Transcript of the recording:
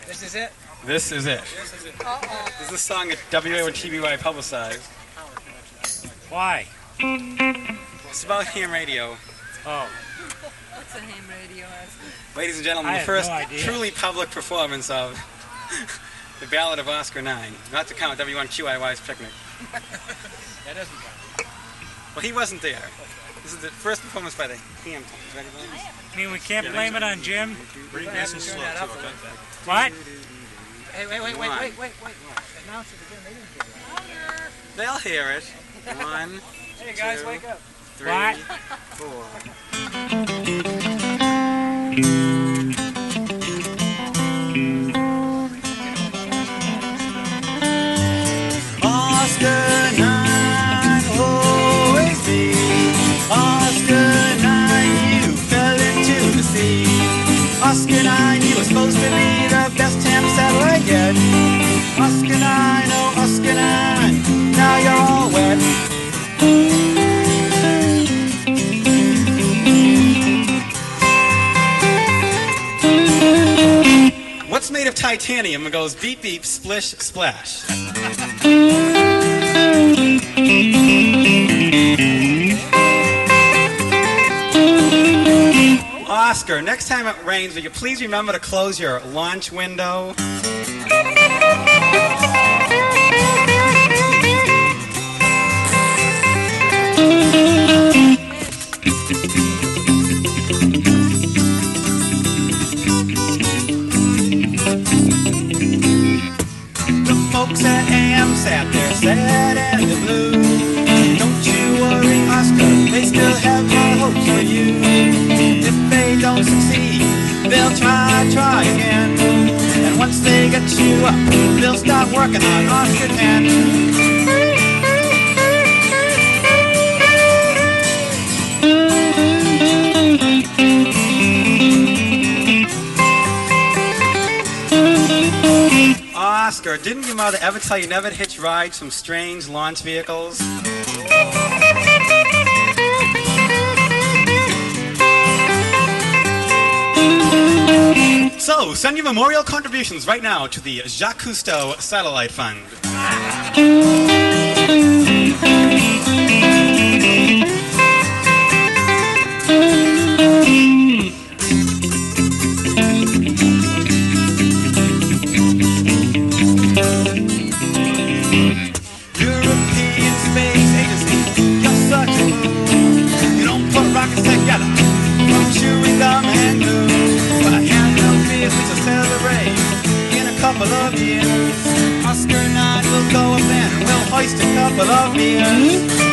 This is it? This is it. Uh-oh. This is a song that WATBY publicized. Why? It's about ham radio. Oh. What's a ham radio, Oscar? Ladies and gentlemen, I the have first no idea. truly public performance of the Ballad of Oscar 9. Not to count W1QIY's picnic. That doesn't count. Well, he wasn't there. This is the first performance by the Ham Tones. Ready, ladies? I mean, we can't blame it on Jim. Pretty nice and slow, too, okay? What? Hey, wait. Announce it again. They didn't hear it. They'll hear it. 1, Hey guys, 2, wake up. 3, What? 4. Oscar 9, always be. Oscar 9, you fell into the sea. Oscar 9, you were supposed to be the best ham satellite yet. Oscar 9, oh Oscar 9, now you're all wet. What's made of titanium and goes beep beep, splish, splash? Oscar, next time it rains, will you please remember to close your launch window? The folks at AM sat there sad and blue. Don't you worry, Oscar, they still have high hopes for you. If they don't succeed, they'll try again. And once they get you up, they'll start working on Oscar 10. Oscar, didn't your mother ever tell you never to hitch rides from strange launch vehicles? So, send your memorial contributions right now to the Jacques Cousteau Satellite Fund. European Space Agency, you're such a fool. You don't put rockets together from chewing gum and glue. But I have no fears, we shall celebrate in a couple of years. Oscar 9 will go up then, and we'll hoist a couple of beers.